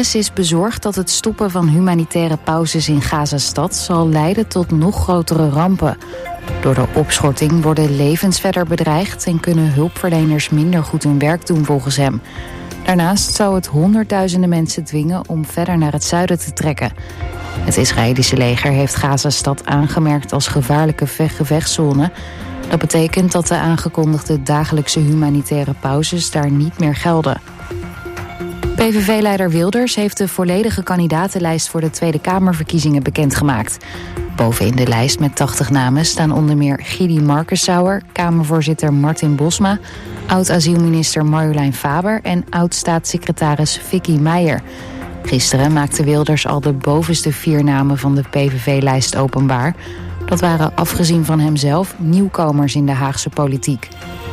VS is bezorgd dat het stoppen van humanitaire pauzes in Gazastad zal leiden tot nog grotere rampen. Door de opschorting worden levens verder bedreigd en kunnen hulpverleners minder goed hun werk doen volgens hem. Daarnaast zou het honderdduizenden mensen dwingen om verder naar het zuiden te trekken. Het Israëlische leger heeft Gazastad aangemerkt als gevaarlijke gevechtszone. Dat betekent dat de aangekondigde dagelijkse humanitaire pauzes daar niet meer gelden. PVV-leider Wilders heeft de volledige kandidatenlijst voor de Tweede Kamerverkiezingen bekendgemaakt. Bovenin de lijst met 80 namen staan onder meer Gidi Markensauer, Kamervoorzitter Martin Bosma, oud-asielminister Marjolein Faber en oud-staatssecretaris Vicky Meijer. Gisteren maakte Wilders al de bovenste 4 namen van de PVV-lijst openbaar. Dat waren, afgezien van hemzelf, nieuwkomers in de Haagse politiek.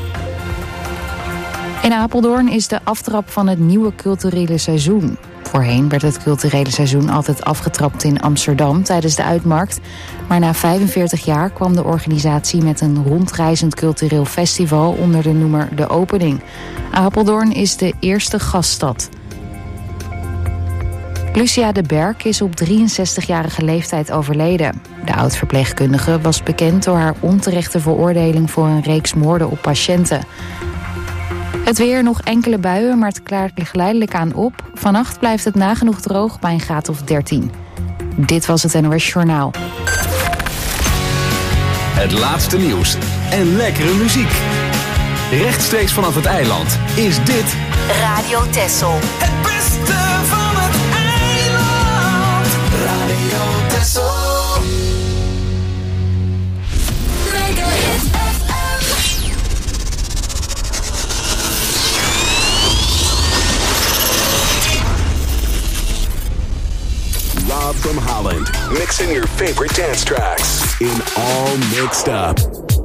In Apeldoorn is de aftrap van het nieuwe culturele seizoen. Voorheen werd het culturele seizoen altijd afgetrapt in Amsterdam tijdens de uitmarkt. Maar na 45 jaar kwam de organisatie met een rondreizend cultureel festival onder de noemer De Opening. Apeldoorn is de eerste gaststad. Lucia de Berk is op 63-jarige leeftijd overleden. De oud-verpleegkundige was bekend door haar onterechte veroordeling voor een reeks moorden op patiënten. Het weer, nog enkele buien, maar het klaart geleidelijk aan op. Vannacht blijft het nagenoeg droog bij een graad of 13. Dit was het NOS Journaal. Het laatste nieuws en lekkere muziek. Rechtstreeks vanaf het eiland is dit Radio Texel. Het beste van het eiland. Radio Texel. Rob from Holland, mixing your favorite dance tracks in All Mixed Up.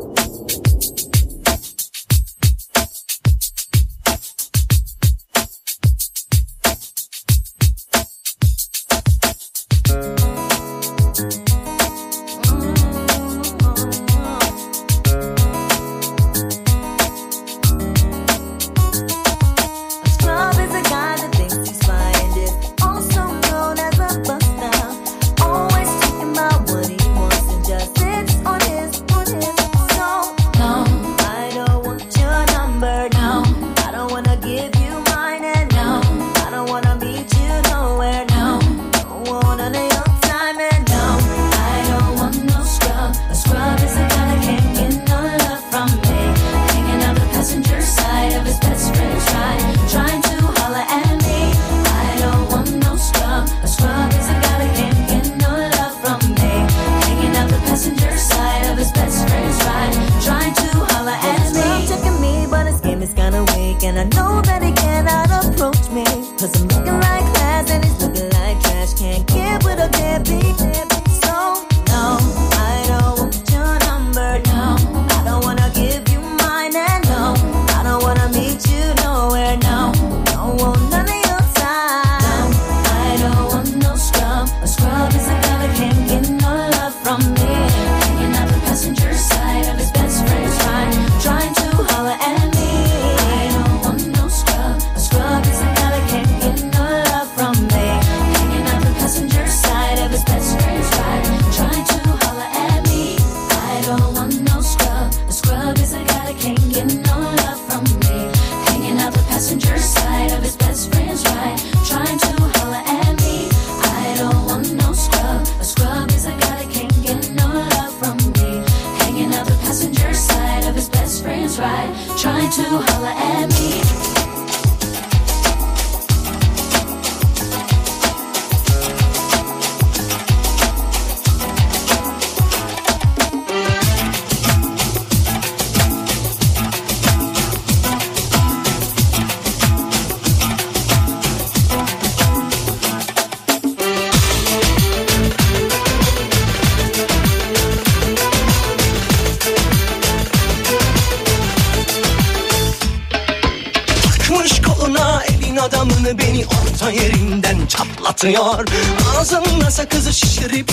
Ağzında sakızı şişirip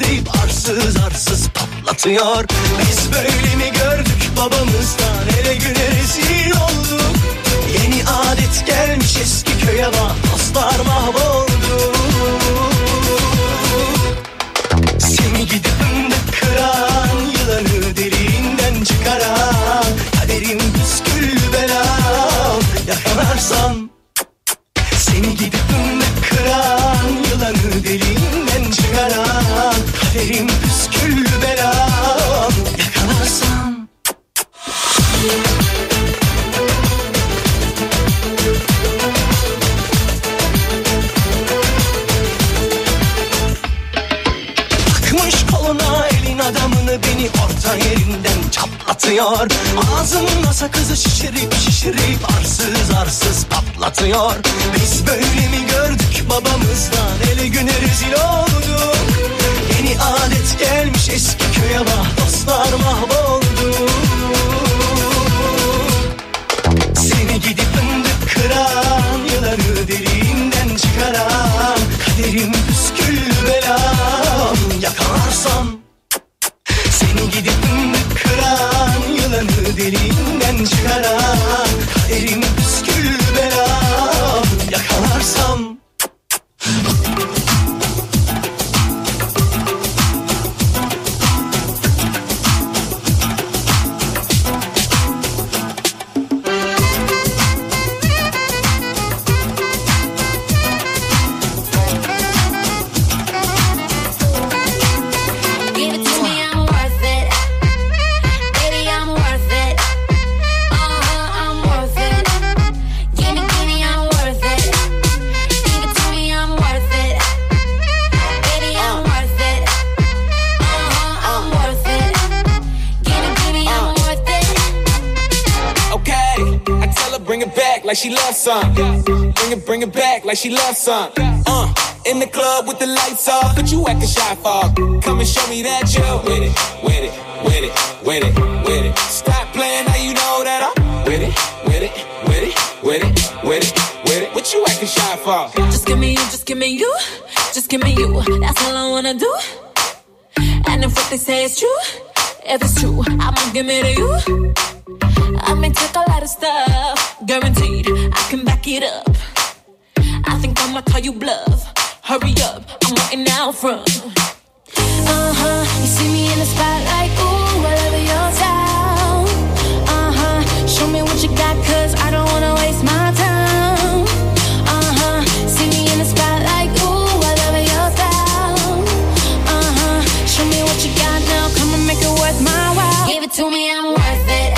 arsız arsız patlatıyor. Biz böyle mi gördük babamızdan, ele güne rezil olduk. Yeni adet gelmiş eski köye bak, dostlar mahvoldu. beni orta yerinden çatlatıyor. Ağzımda sakızı şişirip arsız arsız patlatıyor. Biz böyle mi gördük babamızdan, ele güne rezil olduk. Yeni adet gelmiş eski köye, vah dostlar mahvoldu. Seni gidip fındık kıran, yılanı deliğinden çıkaran, kaderim püskül belam yakalarsam. Seni gidip fındık kıran, yılanı deliğinden çıkaran, kaderim püskül belam yakalarsam. Like she loves some. Bring it back like she loves some. In the club with the lights off, but you acting shy for. Come and show me that you're with it, with it, with it, with it, with it. Stop playing, now you know that I'm with it, with it, with it, with it, with it, with it. What you acting shy for? Just give me you, just give me you, just give me you. That's all I wanna do. And if what they say is true, if it's true, I'ma give it to you. I may take a lot of stuff, guaranteed I can back it up. I think I'ma call you bluff. Hurry up, I'm waiting out front. You see me in the spotlight, ooh, I love your style. Show me what you got, cause I don't wanna waste my time. See me in the spotlight, ooh, I love your style. Show me what you got now, come and make it worth my while. Give it to me, I'm worth it.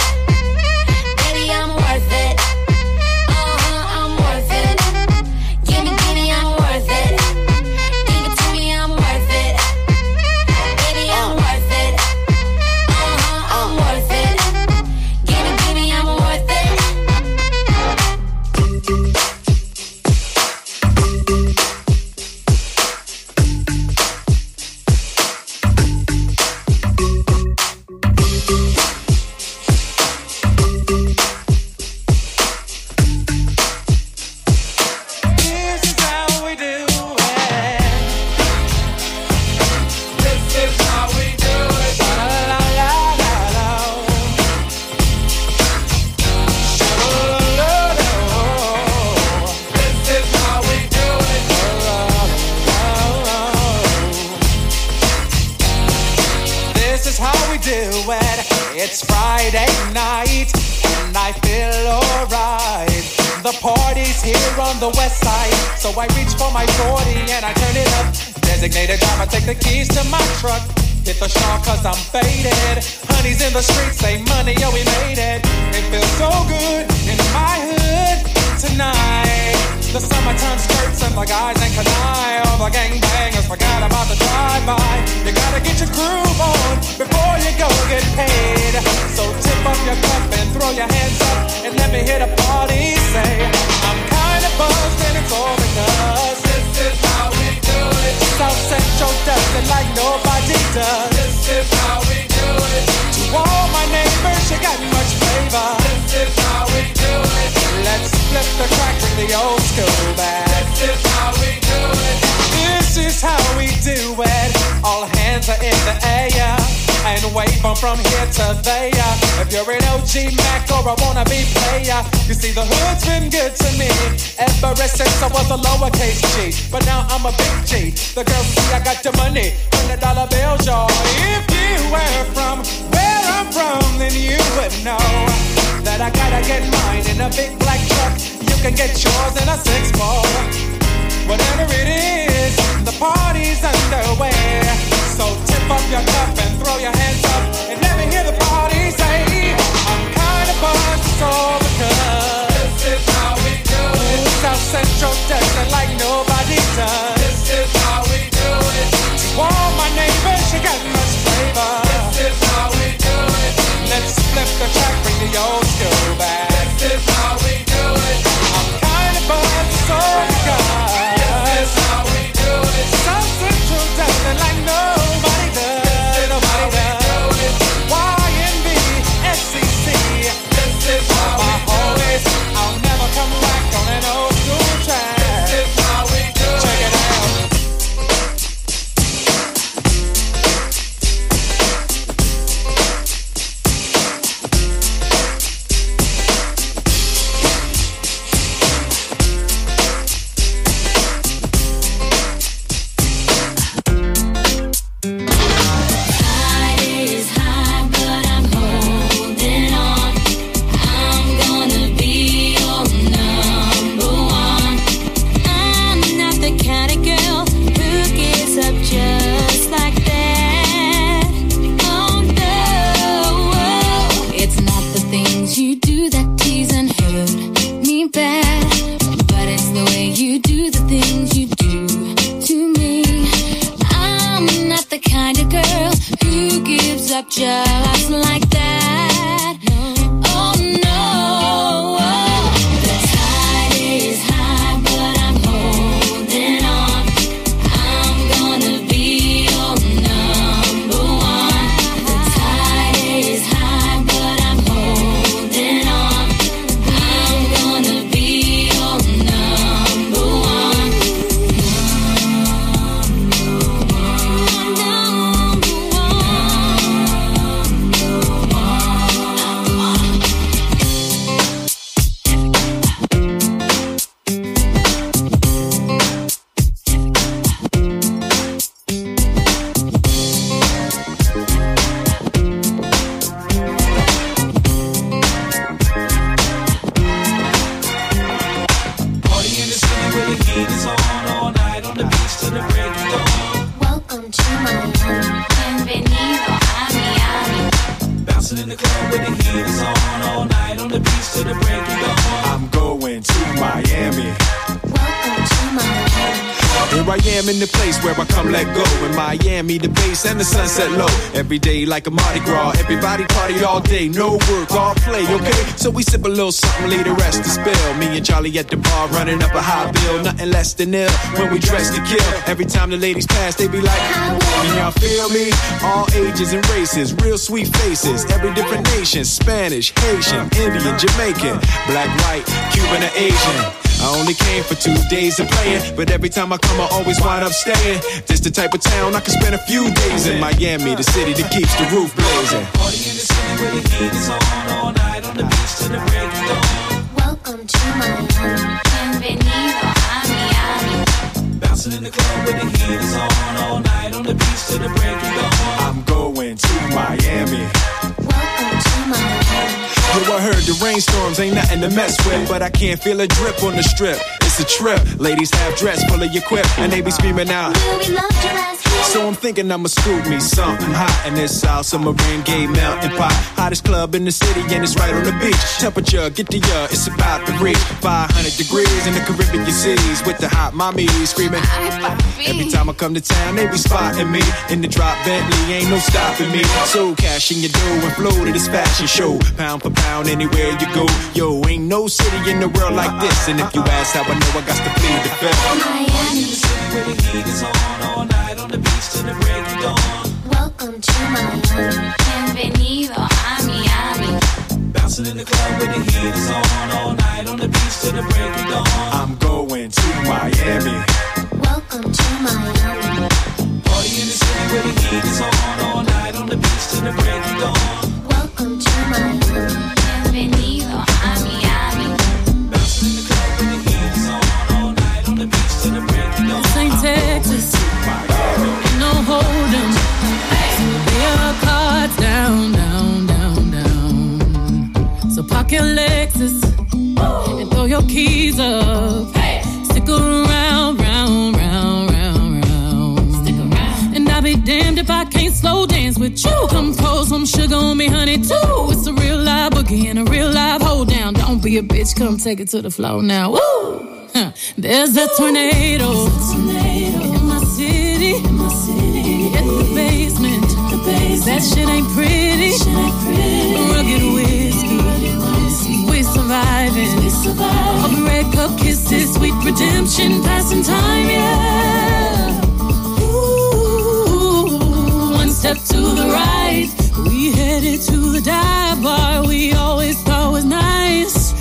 It's Friday night and I feel alright. The party's here on the west side, so I reach for my 40 and I turn it up. Designated driver, take the keys to my truck. Hit the shore cause I'm faded. Honey's in the streets, say money, yo, we made it. It feels so good in my hood tonight. The summertime skirts and the guys ain't canine. All the gangbangers forgot about the drive-by. You gotta get your groove on before you go get paid. So tip up your cup and throw your hands up and let me hear the party say, I'm kinda buzzed and it's all because this is how we do it. South Central does it like nobody does. This is how we do it. To all my neighbors, you got much flavor. This is how we do it. Let's flip the track, bring the old school back. This is how we do it. This is how we do it. All hands are in the air and wave from here to there. If you're an OG Mac or a wannabe player, you see the hood's been good to me ever since I was a lowercase G. But now I'm a big G. The girls see I got the money, $100 bills, y'all. If you were from where I'm from, then you would know that I gotta get mine in a big black truck. You can get yours in a 6-4. Whatever it is, the party's underway. So tip up your cup and throw your hands up and let me hear the party say, I'm kinda buzzed, it's all because this is how we do it. South Central does it like nobody does. This is how we do it. To all my neighbors, you got much flavor. This is how the old school bag. This is how we do it. I'm kind of buzzed, so because This is how we do it. South Central does it like nobody does. Nobody does. YNB, SCC. This is how My we do it. always, I'll never come back on an old school track. This is how we do it. Check it out. Just like that. Oh no, the tide is high, but I'm holding on. I'm gonna be your number one. The tide is high, but I'm holding on. I'm gonna be your number one. Welcome to Miami. Bienvenido a Miami. Bouncing in the club with the heat is on all night on the beach till the break of dawn. I'm going to Miami. Welcome to Miami. Here I am in the place where I come let go. In Miami, the bass and the sunset low. Every day like a Mardi Gras. Everybody party all day, no work, all play, okay? So we sip a little something, leave the rest to spill. Me and Charlie at the bar running up a high bill. Nothing less than ill when we dress to kill. Every time the ladies pass, they be like, can y'all feel me? All ages and races, real sweet faces. Every different nation, Spanish, Haitian, Indian, Jamaican, black, white, Cuban, or Asian. I only came for 2 days of playing, but every time I come, I always wind up staying. This the type of town I can spend a few days in. Miami, the city that keeps the roof blazing. Party in the city where the heat is on all night on the beach till the break of dawn. Welcome to Miami. Bienvenido a Miami. Bouncing in the club where the heat is on all night on the beach till the break of dawn. I'm going to Miami. Welcome to Miami. Yo, I heard the rainstorms ain't nothing to mess with, but I can't feel a drip on the strip. It's a trip. Ladies have dress full of your quip, and they be screaming out. Will we love your ass here? So I'm thinking I'ma scoop me something hot in this South Submarine Gay Mountain Pot. Hottest club in the city, and it's right on the beach. Temperature, get the it's about to reach 500 degrees in the Caribbean seas with the hot mommy screaming. Every time I come to town, they be spotting me in the drop Bentley, ain't no stopping me. So cash in your dough and flow to this fashion show. Pound for pound, anywhere you go. Yo, ain't no city in the world like this. And if you ask how I know, I got to plead the fifth. Miami. The city where the heat is on all night on the beach till the break of dawn. Welcome to Miami. Bienvenido a Miami. Bouncing in the club where the heat is on all night on the beach till the break of dawn. I'm going to Miami. Welcome to Miami. Party in the city where the heat is on all night on the beach till the break of dawn. Welcome to Miami. Bienvenido a Miami. Bouncing in the club where the heat is on all night on the beach till the break of dawn. This ain't Texas, no hold'em. So lay your cards down, down, down, down. So park your Lexus and throw your keys up. Stick around, round, round, round, round. Stick around. And I'll be damned if I can't slow dance with you. Come pour some sugar on me, honey, too. It's a real live boogie and a real live hold down. Don't be a bitch, come take it to the floor now. Woo! There's a tornado in my city. At the basement. That shit ain't pretty. Rugged whiskey kisses, sweet redemption, passing time, yeah. Ooh, one step to the right, we headed to the dive bar we always thought was nice.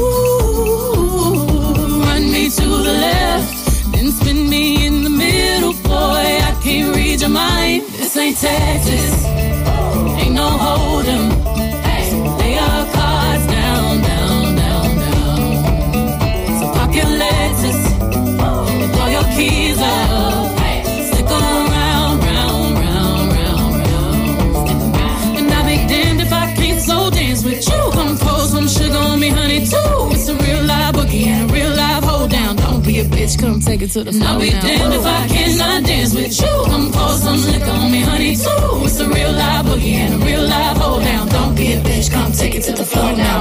Ooh, run me to the left, then spin me in the middle, boy, I can't read your mind. This ain't Texas, ain't no hold'em. Hey, lay your cards down, down, down, down. So park your Lexus and throw your keys up. Hey, stick 'em round, round, round, round, round. And I'll be damned if I can't slow dance with you. Come pour some sugar on me, honey, too. It's a real live boogie and a real live hold down. Don't be a bitch, come take it to the floor. I'll be damned if I cannot dance with you. Come pour some liquor on me, honey, too. It's a real live boogie and a real live hold down. Don't be a bitch, come take it to the floor now.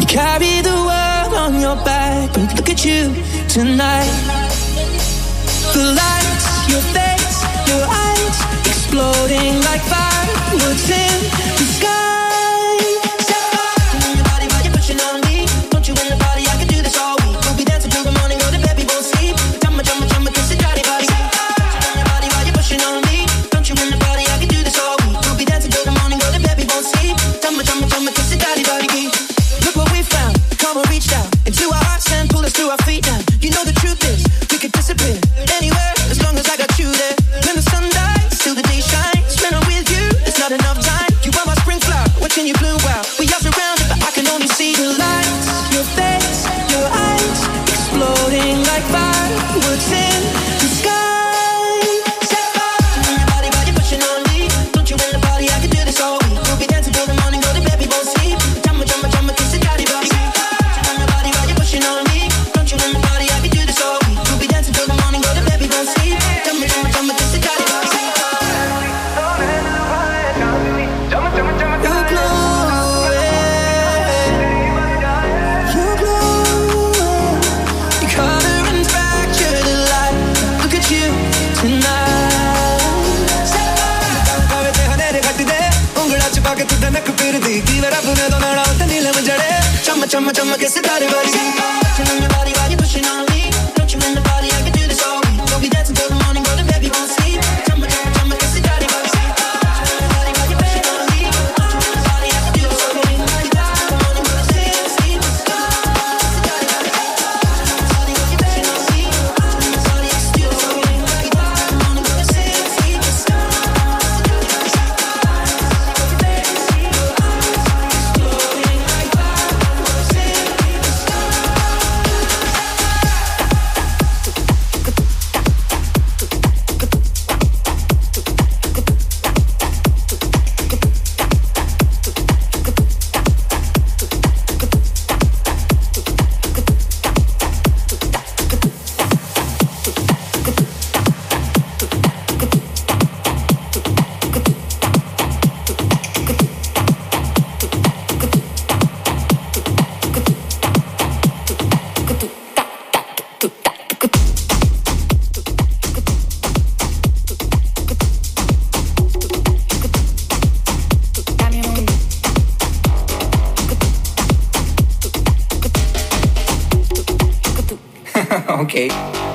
You carry the world on your back, but look at you tonight. The lights, your face, your eyes, exploding like fireworks in the sky. Chumma chumma ke sitare bari Chumma your body while you pushing on me. Don't you in the body, I can do this all week. We'll be dancing till the morning, go to baby won't sleep. Chumma chumma chumma ke sitare bari Chumma your body while you pushing on me. Don't you in the body, I can do this all week. We'll be dancing till the morning, go to sleep. Sitare bari body while you pushing on me. Don't you in the body, I can do this all week. We'll be dancing till the morning, go to sleep. Okay.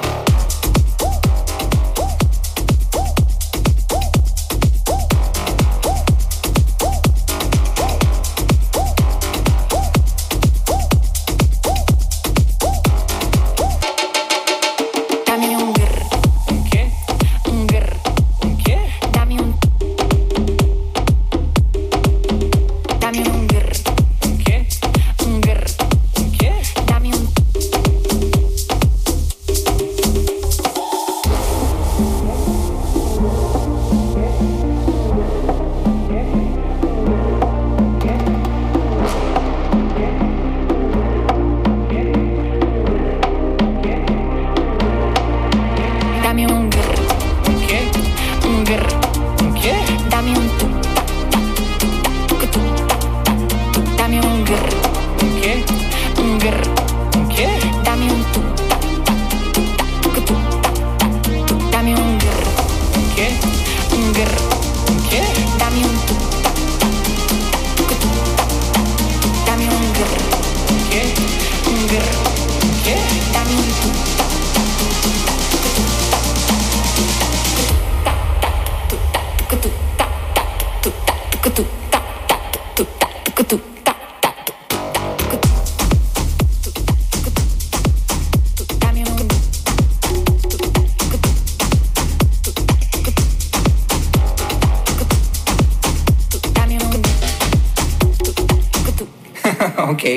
Okay.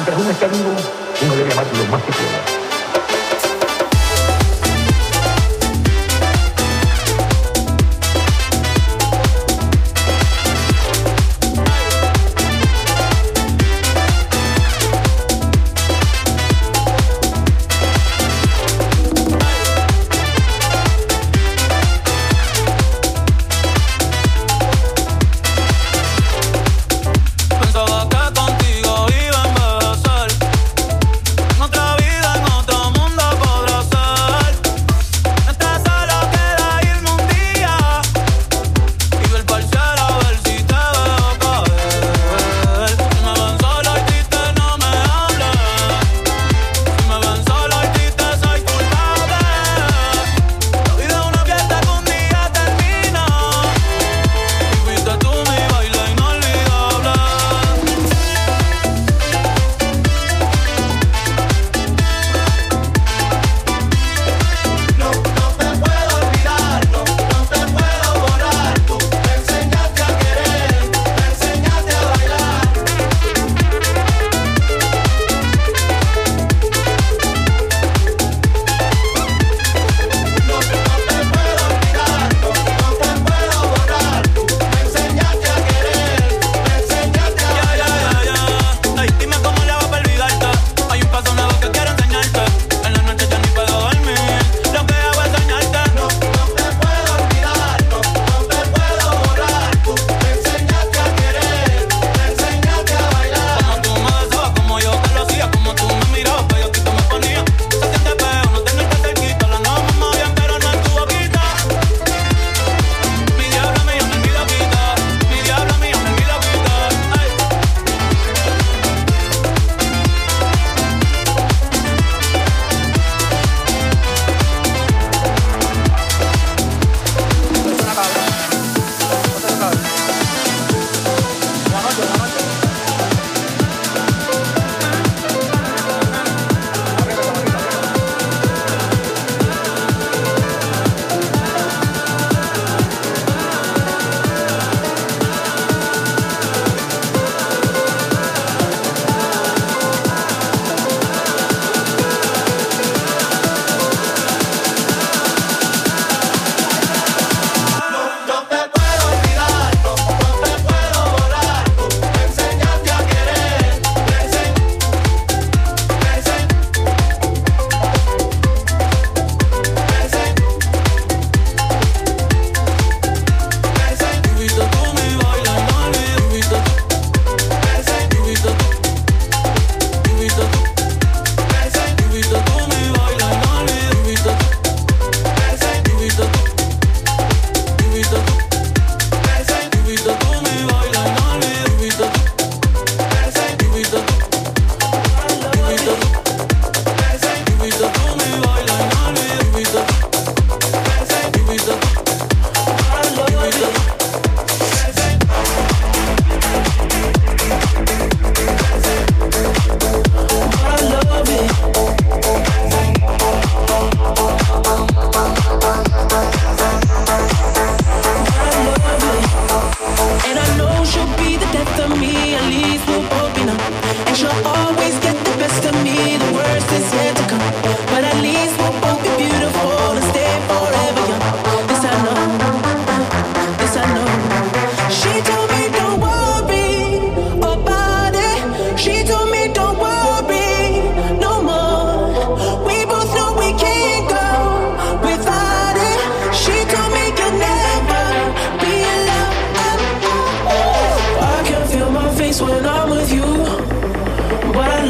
mientras uno está vivo, uno debe amar lo más que pueda. When I'm with you, but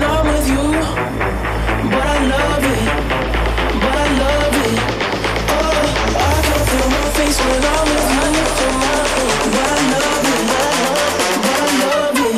I'm with you, but I love it, but I love it. Oh, I can feel my face when I'm with you, but I love it, but I love it.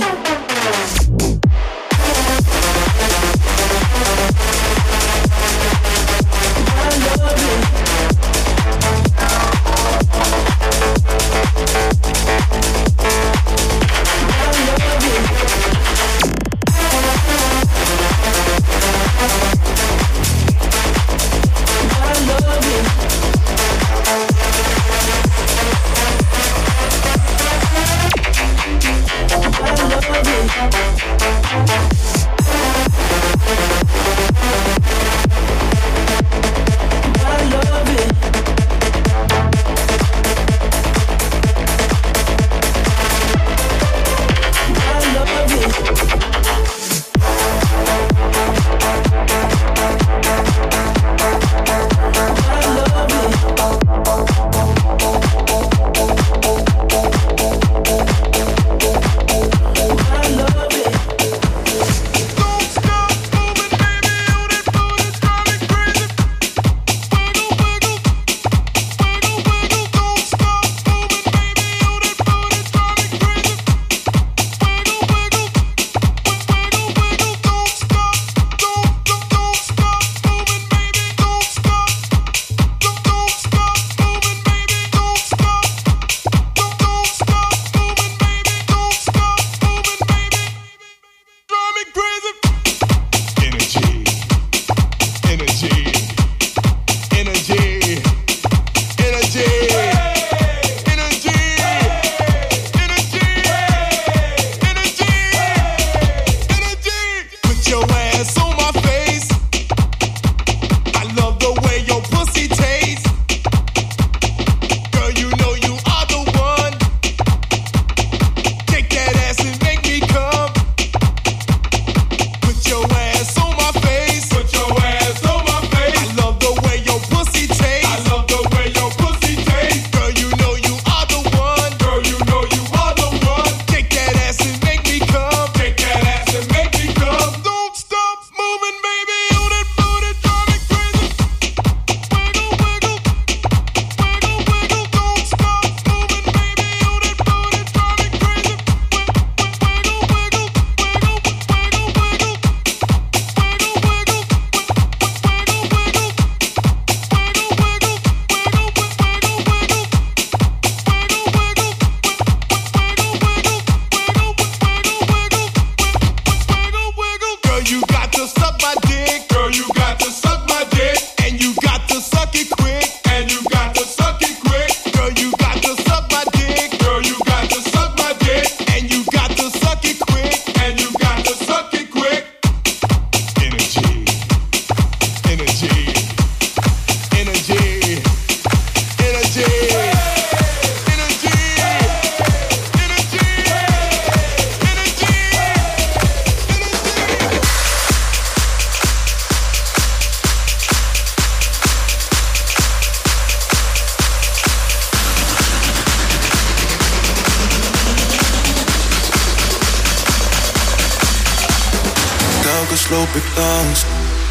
loop ik langs,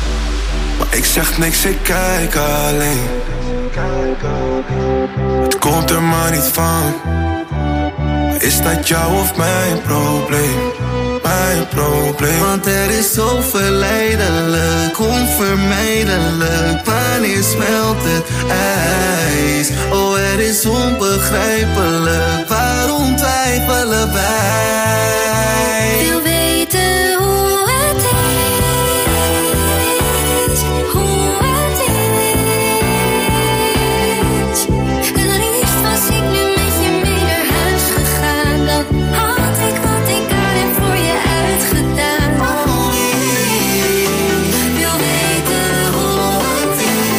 maar ik zeg niks, ik kijk alleen. Het komt er maar niet van, maar is dat jou of mijn probleem? Mijn probleem. Want er is zo verleidelijk, onvermijdelijk. Wanneer smelt het ijs? Oh, het is onbegrijpelijk, waarom twijfelen wij? Wil weten hoe het is, hoe het is. Het liefst was ik nu met je mee naar huis gegaan. Dan had ik wat ik aan heb voor je uitgedaan. Wil weten hoe het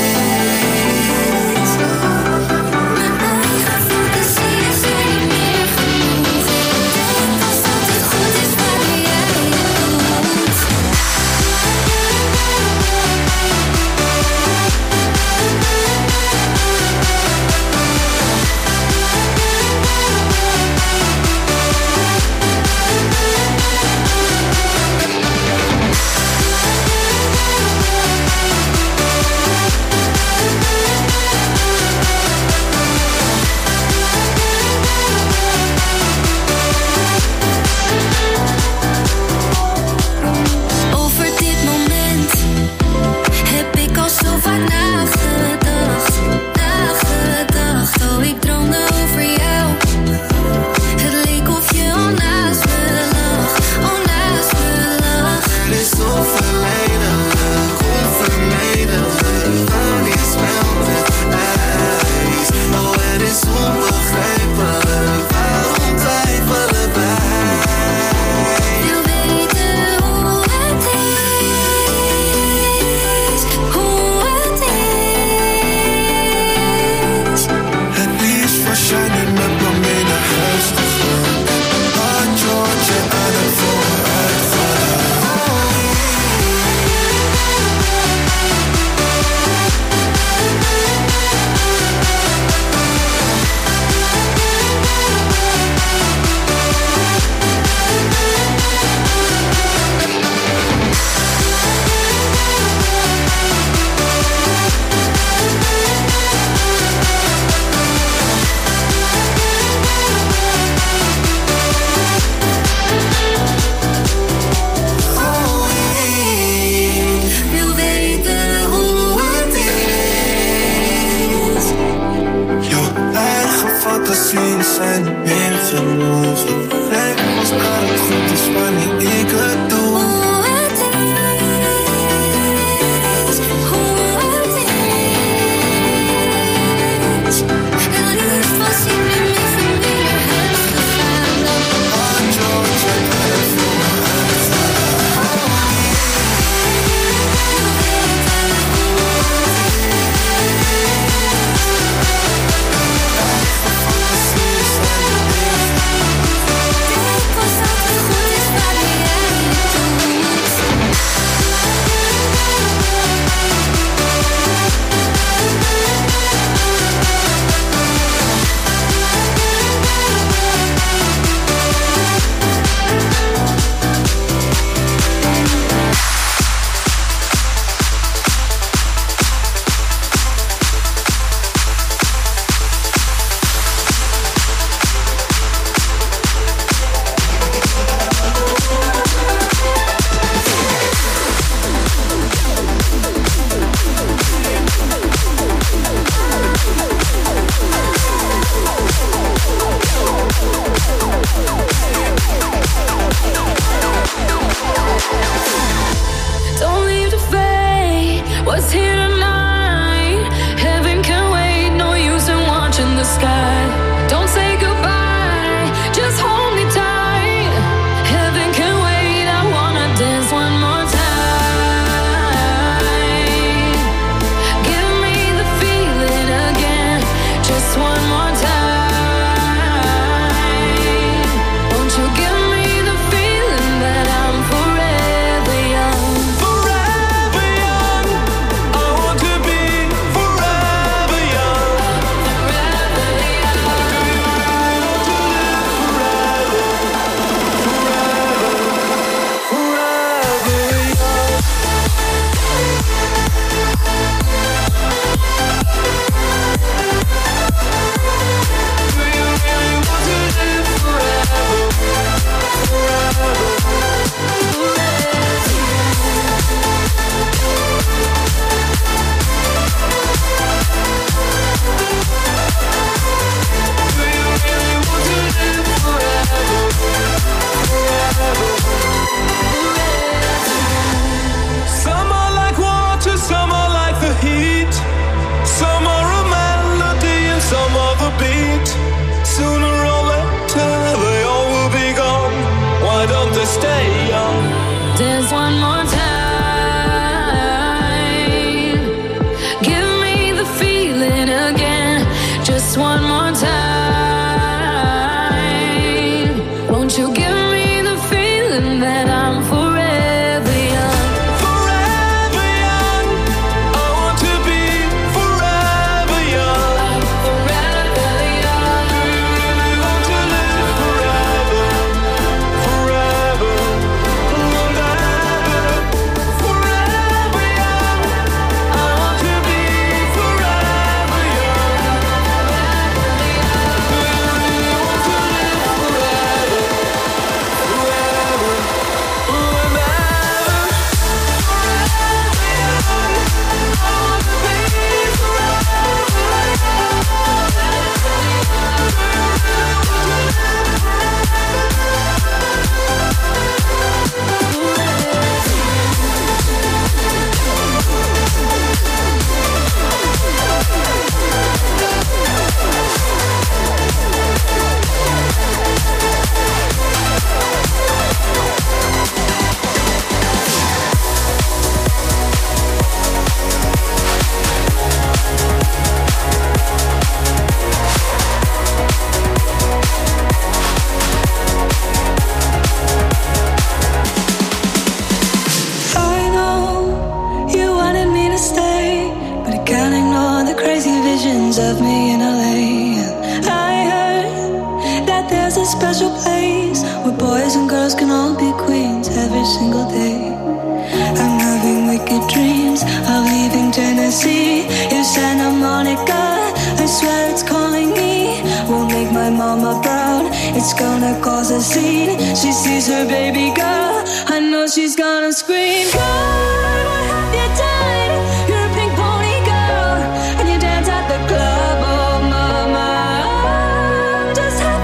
is. Mijn eigen fantasieën zijn niet meer genoeg. Ik denk als dat het goed is wat zijn niet meer genoeg. Rijk als dat het goed is wanneer ik het doe. It's gonna cause a scene. She sees her baby girl. I know she's gonna scream. God, what have you done? You're a pink pony girl, and you dance at the club. Oh, mama, I'm just having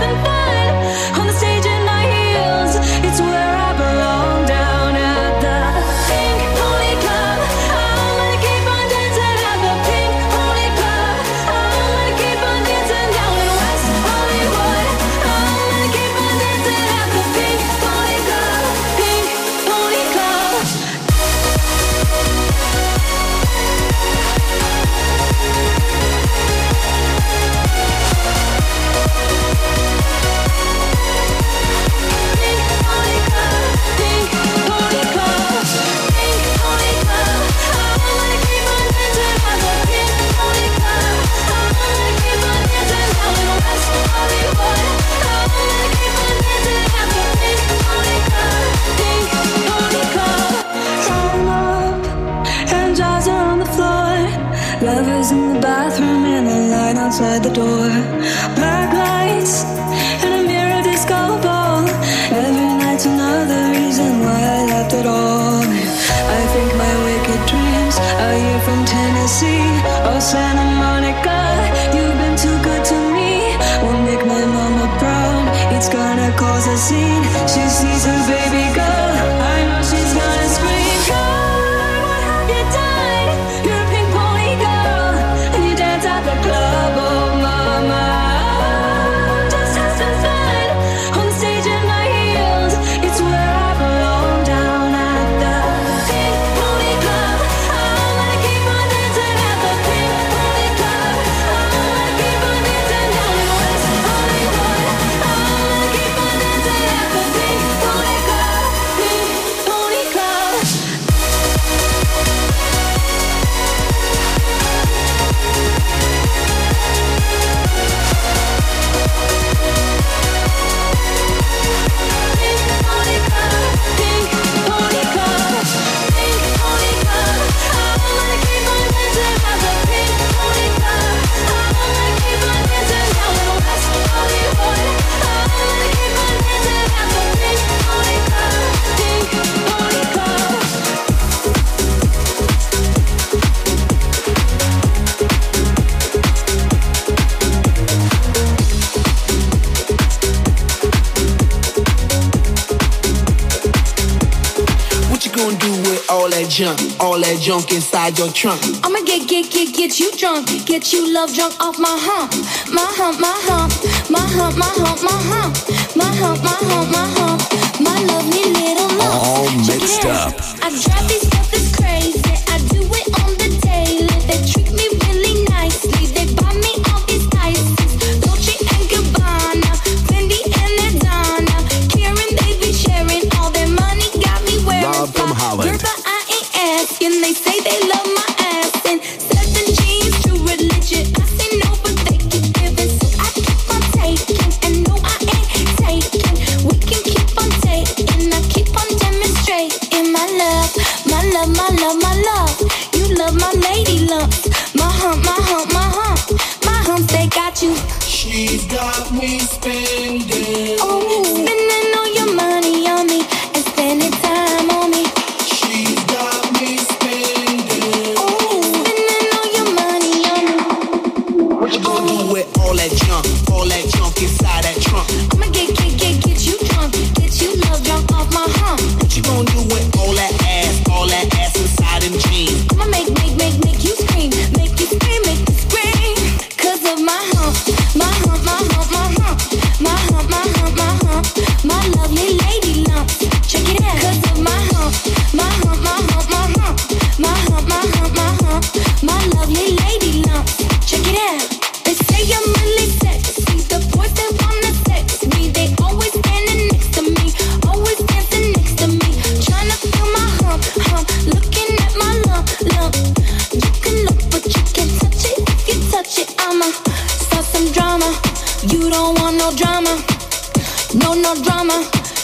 outside the door. Black lights and a mirror disco ball. Every night's another reason why I left it all. I think my wicked dreams are here from Tennessee or Santa Monica. You've been too good to me. Won't make my mama proud. It's gonna cause a scene. She sees her baby girl. I know she's gonna scream. God, what have you done? You're a pink pony girl, and you dance at the club. Oh mama, just have some fun on stage in my heels. It's where I belong, down at the Pink Pony Club. I wanna keep on dancing at the Pink Pony Club. I wanna keep on dancing down in West Hollywood. I wanna keep on dancing at the Pink Pony Club. Pink Pony Club. What you gonna do with all that junk inside your trunk? I'ma get you drunk, get you love drunk off my hump, my hump, my hump, my hump, my hump, my hump, my hump, my hump, my hump, my lovely little lump. All Check mixed it out. up. I drive these stuff that's crazy. I do it on the daily. They treat me really nicely. They buy me all these ices, Dolce and Gabbana, Fendi and Adana. Karen, they be sharing all their money, got me wearing Rob from fly. Holland. Girl, but I ain't asking. They say they love my ass and 7 G's, true religion. I say no, but they keep giving, so I keep on taking. And no, I ain't taking. We can keep on taking. I keep on demonstrating my love, my love, my love, my love. You love my lady lumps, my hump, my hump, my hump, my humps. They got you. She's got me spending. Oh, spending all your money on me and spending time on me. She's got me spending. Oh, spending all your money on me. What you gonna do with all that junk inside that trunk? I'ma get you drunk, get you love drunk off my hump. What you gonna do with all that ass inside them jeans? I'ma make you scream, make you scream, make you scream. 'Cause of my hump, my hump, my hump, my hump, my hump, my hump, my hump, my lovely lady lump. Check it out. 'Cause of my hump, my hump, my hump, my hump, my hump, my hump, my hump, my lovely lady lump. Check it out. They say I'm really sexy. The boys that wanna sex me, they always standing next to me, always dancing next to me, tryna feel my hump, hump, looking at my lump, lump. You can look, but you can't touch it. If you touch it, I'ma start some drama. You don't want no drama, no drama,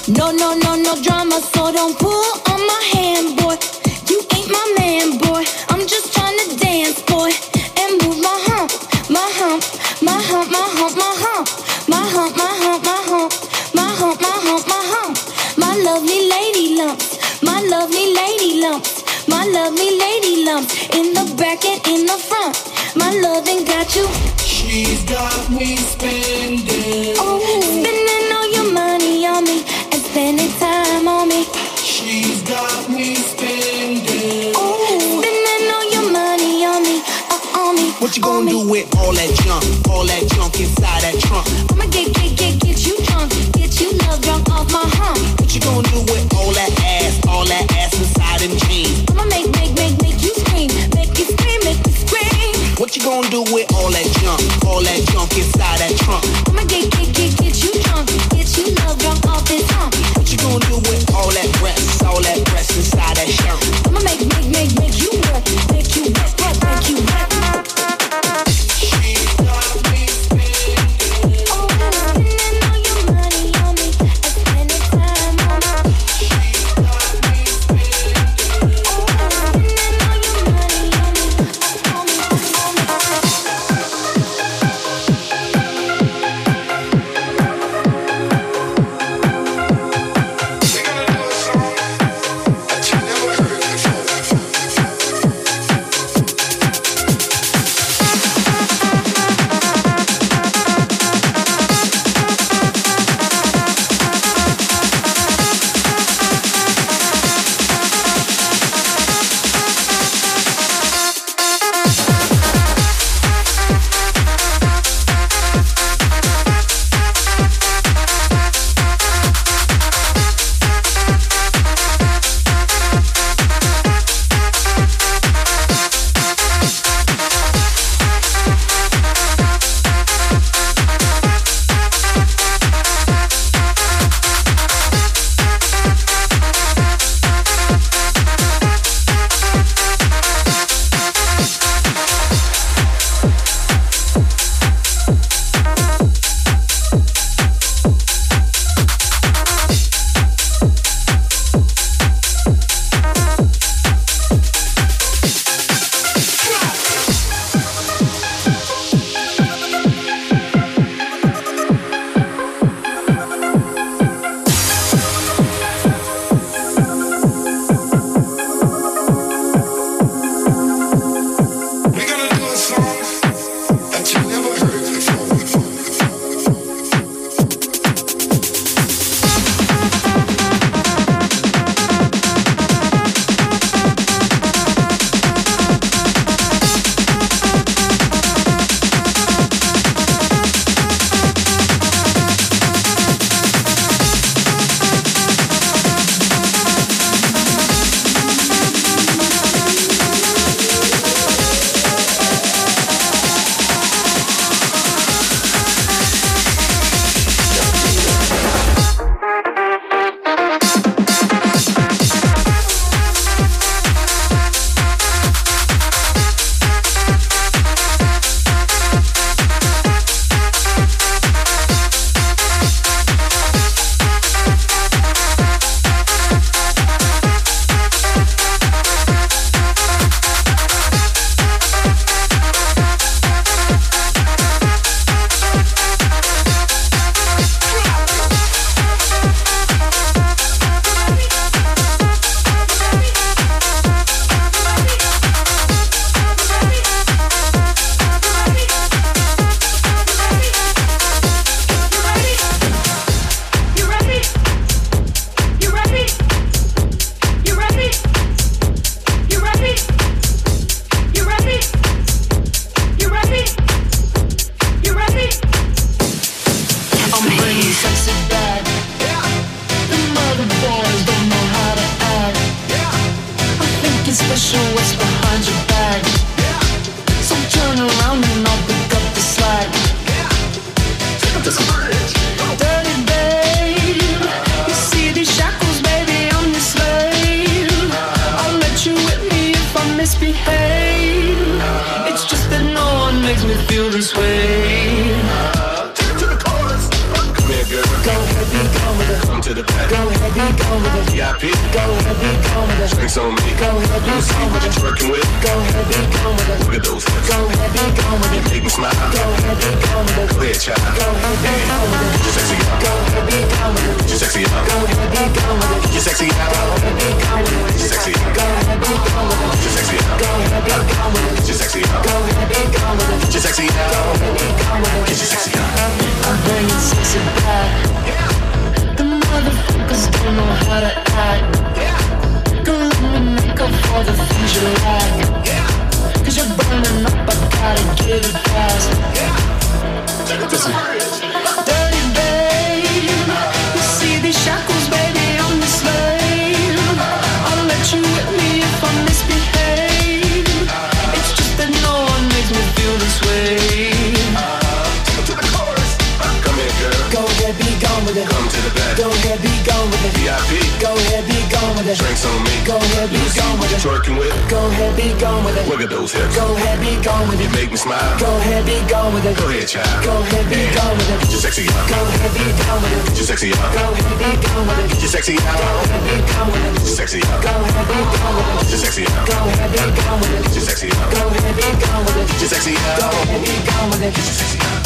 no drama. So don't pull on my hand, boy. You ain't my man, boy. I'm just tryna dance, boy, and move my hump, my hump, my hump, my hump, my hump, my hump, my hump, my hump, my hump, my hump, my hump, my lovely lady lumps, my lovely lady lumps, my lovely lady lumps, in the back and in the front. My loving got you. She's got me spending. Oh, spending all your money on me and spending time on me. She's got me spending. Oh, spending all your money on me, on me. What you gonna do with all that junk inside that trunk? I'ma get you drunk, get you love drunk off my hump. What you gonna do with all that ass inside them jeans? I'ma make you scream, make you scream, make you scream. What you gonna do with all that junk inside that trunk? I'ma get you drunk, get you love drunk off this hump. What you gonna do with all that breast inside that shirt? I'ma make you work, make you work, make you work. She's got me spending. Oh, spending all your money on me and spending time on me. She's got me spending. Oh, spending all your money on me, on me, on me. Nothing special, what's behind your back? So turn around and I'll pick up the slack. Take up this bridge. Dirty babe, you see these shackles, baby, I'm your slave. I'll let you whip me if I misbehave. It's just that no one makes me feel this way. Take it to the chorus. Come here, girl. Go ahead, be gone with it. Come to the back. Go ahead, be gone with it. VIP. Go ahead, be gone with it. Drinks on me. Go ahead, be gone with it. Working with. Go ahead, be gone with it. Look at those hips. Go ahead, be gone with it. Make me smile. Go ahead, be gone with it. Go ahead, child. Go ahead, be gone with it. You're sexy out. Go ahead, be gone with it. You're sexy out. Go ahead, be gone with it. You're sexy out. Go ahead, be gone with it. You're sexy out. Go ahead, be gone with it. You're sexy out. Go ahead, be gone with it. You're sexy out. Go ahead, be gone with it. You're sexy out. Go ahead, be gone with it. You're sexy out. I'm bringing sexy back. The motherfuckers don't know how to act. Girl, let me make up for the things you lack. Cause you're burning up, I gotta get it fast. Dirty babe, you see these shackles, baby, I'm the slave. I'll let you whip me if I misbehave. It's just that no one makes me feel this way. Come here, girl. Go ahead, be gone with it. Come to the back. Go ahead, be gone with it. VIP. Go ahead, be gone with it. Drinks on me. Go ahead, be gone with it. Twerking with. Go ahead, be gone with it. Look at those hips. Go ahead, be gone with it. You make me smile. Go ahead, be gone with it. Go ahead, child. Go ahead, be gone with it. Get your sexy out. Go ahead, be gone with it. Get your sexy out. Go ahead, be gone with it. Get your sexy out. Go ahead, be gone with it. Get your sexy out. Go ahead, be gone with it. Get your sexy out. Go ahead, be gone with it. Get your sexy out. Go ahead, be gone with it. Get your sexy out. Go ahead, be gone with it. Get your sexy out.